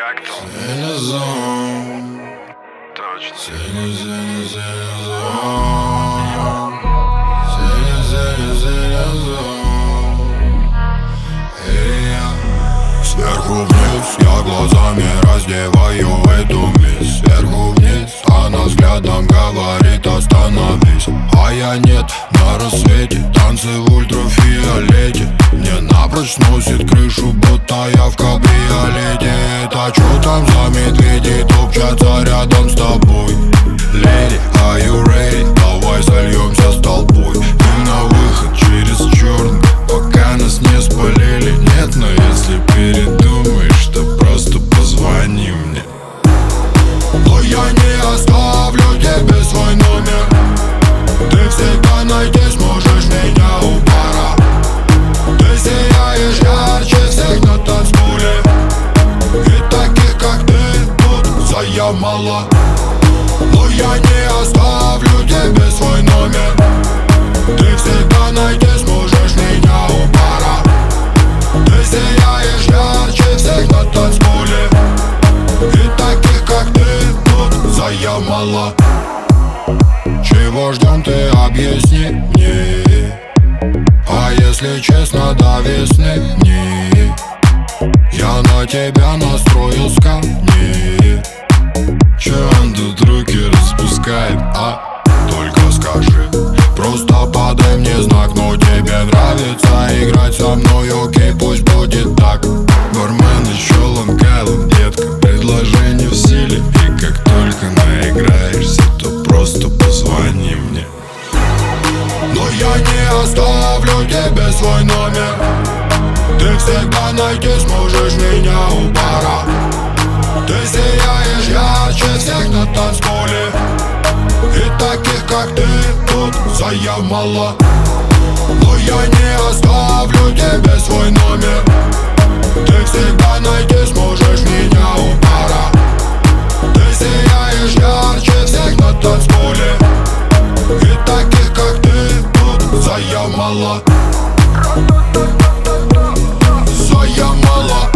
Как там? Синезон. Точно. Сверху вниз, я глазами раздеваю эту мисс. Сверху вниз, она взглядом говорит остановись. А я нет, на рассвете, танцы в ультрафиолете. Мне напрочь сносит крышу, будто я в кабриолете. Это чё там за медведи топчатся рядом с тобой? Lady, are you ready? Давай сольемся с толпой. Ты на выход через черный, пока нас не спалили. Нет, но если передумаешь, то просто позвони мне. Но я не оставлю тебе свой номер. Ты всегда найти сможешь меня у бара. Ты сияешь ярче всех на танцполе. И таких, как ты, тут заям мало. Но я не оставлю тебе свой номер. Ты всегда найти сможешь меня у бара. Ты сияешь ярче всех на танцполе. И таких, как ты, тут заям мало. Чего ждем, ты объясни мне. А если честно, до весны не. Я на тебя настроил скамни. Чё он тут руки распускает, а? Только скажи. Просто подай мне знак, но тебе нравится играть со мной, окей, пусть будет так. Бармен еще лонгайлом, детка, предложение в силе. И как только наиграешься, то просто позвони мне. Но я не оставлю тебе свой номер. Ты всегда найти сможешь меня у бара. Ты сияешь ярче всех на танцполе. И таких, как ты, тут заям мало. Но я не оставлю тебе свой номер. Ты всегда найти сможешь меня у бара. Ты сияешь ярче всех на танцполе. И таких, как ты, тут заям мало. Заям мало.